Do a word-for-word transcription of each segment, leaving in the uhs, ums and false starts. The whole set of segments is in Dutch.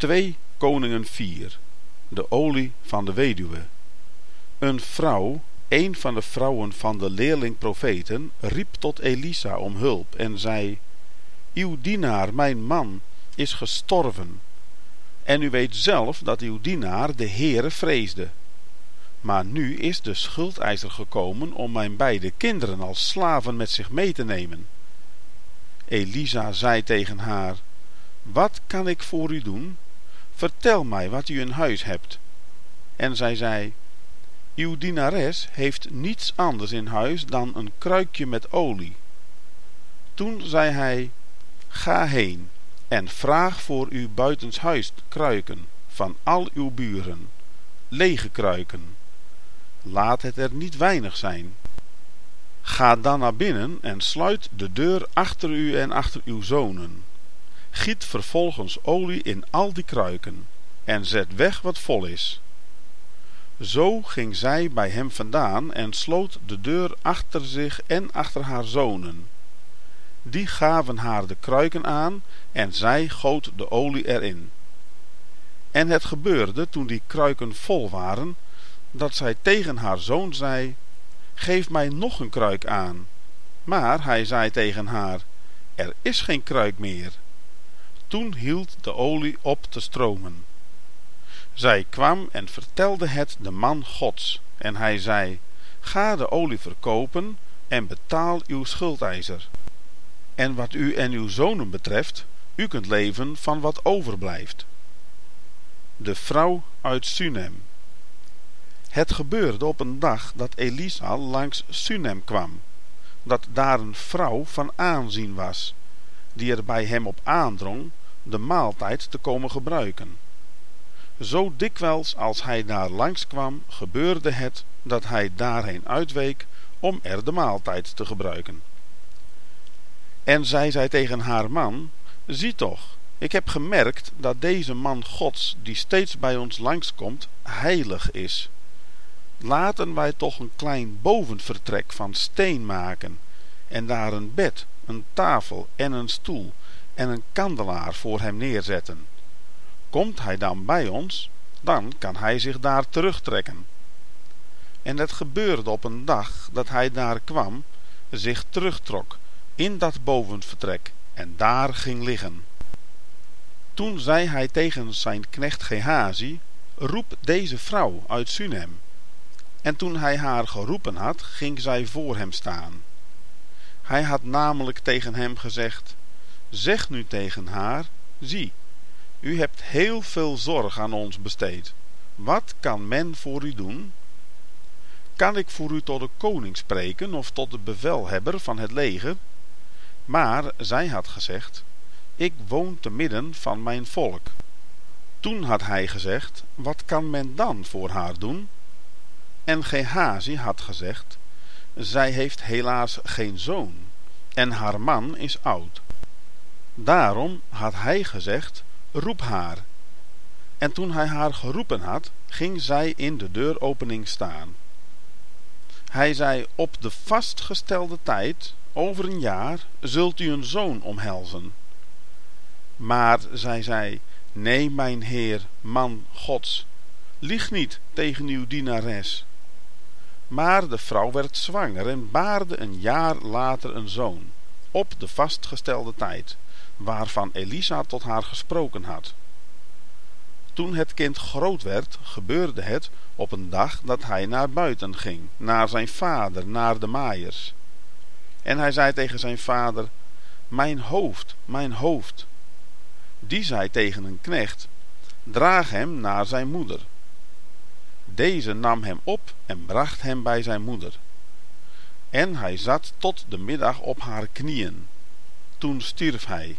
twee Koningen vier. De olie van de weduwe. Een vrouw, een van de vrouwen van de leerling-profeten, riep tot Elisa om hulp en zei: Uw dienaar, mijn man, is gestorven. En u weet zelf dat uw dienaar de Heere vreesde. Maar nu is de schuldeiser gekomen om mijn beide kinderen als slaven met zich mee te nemen. Elisa zei tegen haar: Wat kan ik voor u doen? Vertel mij wat u in huis hebt. En zij zei: Uw dienares heeft niets anders in huis dan een kruikje met olie. Toen zei hij: Ga heen en vraag voor uw buitenshuis kruiken van al uw buren, lege kruiken. Laat het er niet weinig zijn. Ga dan naar binnen en sluit de deur achter u en achter uw zonen. Giet vervolgens olie in al die kruiken en zet weg wat vol is. Zo ging zij bij hem vandaan en sloot de deur achter zich en achter haar zonen. Die gaven haar de kruiken aan en zij goot de olie erin. En het gebeurde, toen die kruiken vol waren, dat zij tegen haar zoon zei: Geef mij nog een kruik aan. Maar hij zei tegen haar: Er is geen kruik meer. Toen hield de olie op te stromen. Zij kwam en vertelde het de man Gods, en hij zei: Ga de olie verkopen en betaal uw schuldeiser. En wat u en uw zonen betreft, u kunt leven van wat overblijft. De vrouw uit Sunem. Het gebeurde op een dag dat Elisa langs Sunem kwam, dat daar een vrouw van aanzien was, die er bij hem op aandrong de maaltijd te komen gebruiken. Zo dikwijls als hij daar langs kwam, gebeurde het dat hij daarheen uitweek om er de maaltijd te gebruiken. En zij zei tegen haar man: Zie toch, ik heb gemerkt dat deze man Gods, die steeds bij ons langskomt, heilig is. Laten wij toch een klein bovenvertrek van steen maken en daar een bed, een tafel en een stoel en een kandelaar voor hem neerzetten. Komt hij dan bij ons, dan kan hij zich daar terugtrekken. En het gebeurde op een dag dat hij daar kwam, zich terugtrok in dat bovenvertrek en daar ging liggen. Toen zei hij tegen zijn knecht Gehazi: Roep deze vrouw uit Sunem. En toen hij haar geroepen had, ging zij voor hem staan. Hij had namelijk tegen hem gezegd: Zeg nu tegen haar: Zie, u hebt heel veel zorg aan ons besteed. Wat kan men voor u doen? Kan ik voor u tot de koning spreken of tot de bevelhebber van het leger? Maar zij had gezegd: Ik woon te midden van mijn volk. Toen had hij gezegd: Wat kan men dan voor haar doen? En Gehazi had gezegd: Zij heeft helaas geen zoon, en haar man is oud. Daarom had hij gezegd: Roep haar. En toen hij haar geroepen had, ging zij in de deuropening staan. Hij zei: Op de vastgestelde tijd, over een jaar, zult u een zoon omhelzen. Maar zij zei: Nee, mijn heer, man Gods, lieg niet tegen uw dienares. Maar de vrouw werd zwanger en baarde een jaar later een zoon, op de vastgestelde tijd, waarvan Elisa tot haar gesproken had. Toen het kind groot werd, gebeurde het op een dag dat hij naar buiten ging, naar zijn vader, naar de maaiers. En hij zei tegen zijn vader: Mijn hoofd, mijn hoofd. Die zei tegen een knecht: Draag hem naar zijn moeder. Deze nam hem op en bracht hem bij zijn moeder. En hij zat tot de middag op haar knieën. Toen stierf hij.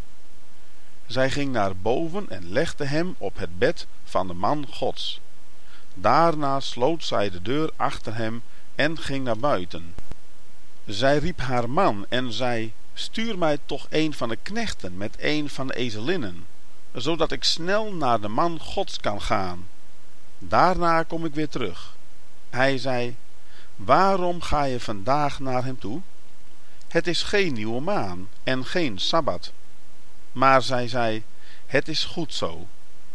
Zij ging naar boven en legde hem op het bed van de man Gods. Daarna sloot zij de deur achter hem en ging naar buiten. Zij riep haar man en zei: Stuur mij toch een van de knechten met een van de ezelinnen, zodat ik snel naar de man Gods kan gaan. Daarna kom ik weer terug. Hij zei: Waarom ga je vandaag naar hem toe? Het is geen nieuwe maan en geen sabbat. Maar zij zei: Het is goed zo.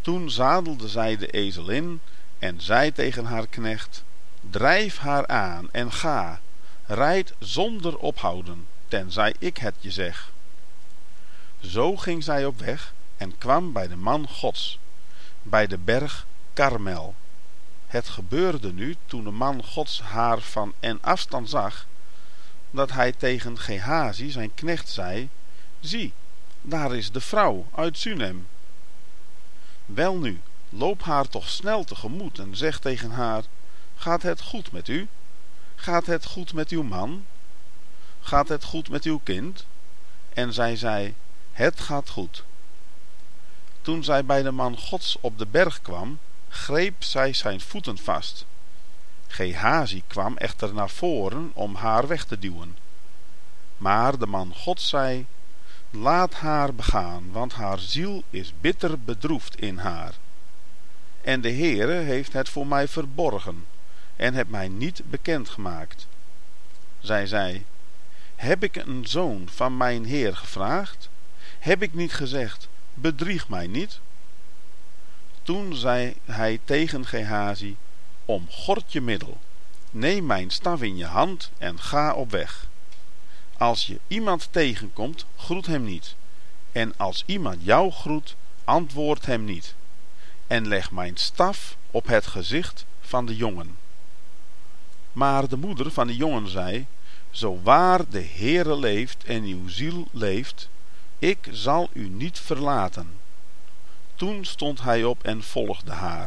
Toen zadelde zij de ezelin en zei tegen haar knecht: drijf haar aan en ga, rijd zonder ophouden, tenzij ik het je zeg. Zo ging zij op weg en kwam bij de man Gods, bij de berg Karmel. Het gebeurde nu, toen de man Gods haar van en afstand zag, dat hij tegen Gehazi zijn knecht zei: zie, daar is de vrouw uit Sunem. Welnu, loop haar toch snel tegemoet en zeg tegen haar: gaat het goed met u? Gaat het goed met uw man? Gaat het goed met uw kind? En zij zei: het gaat goed. Toen zij bij de man Gods op de berg kwam, greep zij zijn voeten vast. Gehazi kwam echter naar voren om haar weg te duwen. Maar de man Gods zei: laat haar begaan, want haar ziel is bitter bedroefd in haar. En de Heere heeft het voor mij verborgen en het mij niet bekendgemaakt. Zij zei: heb ik een zoon van mijn Heer gevraagd? Heb ik niet gezegd: bedrieg mij niet? Toen zei hij tegen Gehazi: omgord je middel, neem mijn staf in je hand en ga op weg. Als je iemand tegenkomt, groet hem niet. En als iemand jou groet, antwoord hem niet. En leg mijn staf op het gezicht van de jongen. Maar de moeder van de jongen zei: zo waar de Heere leeft en uw ziel leeft, ik zal u niet verlaten. Toen stond hij op en volgde haar.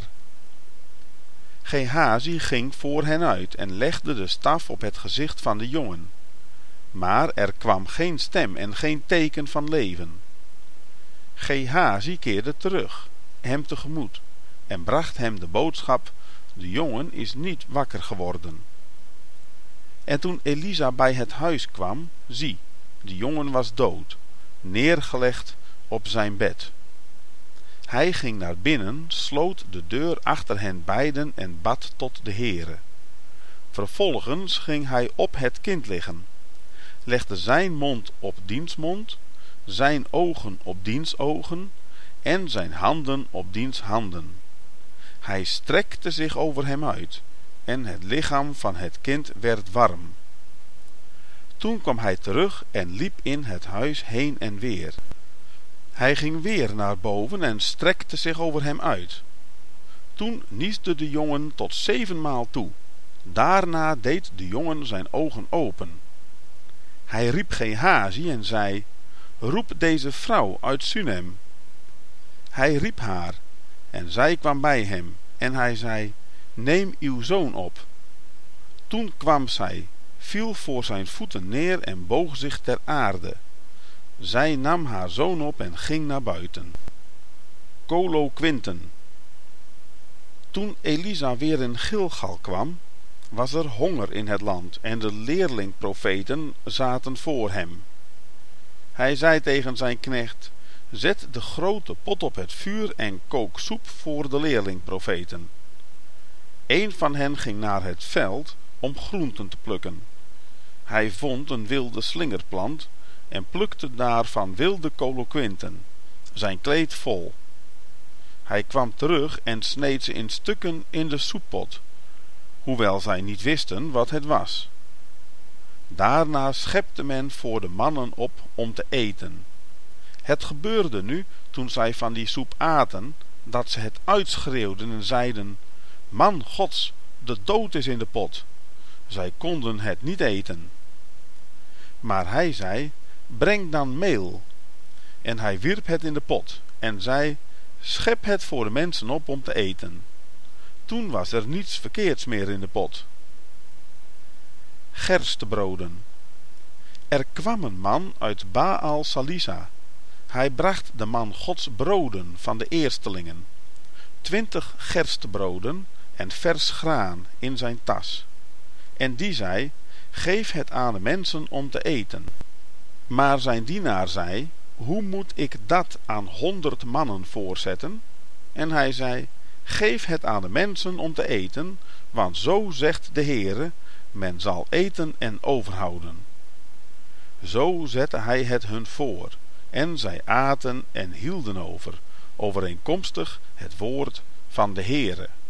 Gehazi ging voor hen uit en legde de staf op het gezicht van de jongen. Maar er kwam geen stem en geen teken van leven. Gehazi keerde terug, hem tegemoet, en bracht hem de boodschap: de jongen is niet wakker geworden. En toen Elisa bij het huis kwam, zie, de jongen was dood, neergelegd op zijn bed. Hij ging naar binnen, sloot de deur achter hen beiden en bad tot de Heere. Vervolgens ging hij op het kind liggen, legde zijn mond op diens mond, zijn ogen op diens ogen en zijn handen op diens handen. Hij strekte zich over hem uit en het lichaam van het kind werd warm. Toen kwam hij terug en liep in het huis heen en weer. Hij ging weer naar boven en strekte zich over hem uit. Toen niesde de jongen tot zevenmaal toe. Daarna deed de jongen zijn ogen open. Hij riep Gehazi en zei: roep deze vrouw uit Sunem. Hij riep haar en zij kwam bij hem en hij zei: neem uw zoon op. Toen kwam zij, viel voor zijn voeten neer en boog zich ter aarde. Zij nam haar zoon op en ging naar buiten. Coloquinten. Toen Elisa weer in Gilgal kwam, was er honger in het land en de leerlingprofeten zaten voor hem. Hij zei tegen zijn knecht: zet de grote pot op het vuur en kook soep voor de leerlingprofeten. Een van hen ging naar het veld om groenten te plukken. Hij vond een wilde slingerplant en plukte daarvan wilde coloquinten, zijn kleed vol. Hij kwam terug en sneed ze in stukken in de soeppot, hoewel zij niet wisten wat het was. Daarna schepte men voor de mannen op om te eten. Het gebeurde nu, toen zij van die soep aten, dat ze het uitschreeuwden en zeiden: man Gods, de dood is in de pot. Zij konden het niet eten. Maar hij zei: breng dan meel. En hij wierp het in de pot en zei: schep het voor de mensen op om te eten. Toen was er niets verkeerds meer in de pot. Gerstebroden. Er kwam een man uit Baal Salisa. Hij bracht de man Gods broden van de eerstelingen, twintig gerstebroden en vers graan in zijn tas. En die zei: geef het aan de mensen om te eten. Maar zijn dienaar zei: hoe moet ik dat aan honderd mannen voorzetten? En hij zei: geef het aan de mensen om te eten, want zo zegt de Heere: men zal eten en overhouden. Zo zette hij het hun voor, En zij aten en hielden over, overeenkomstig het woord van de Heere.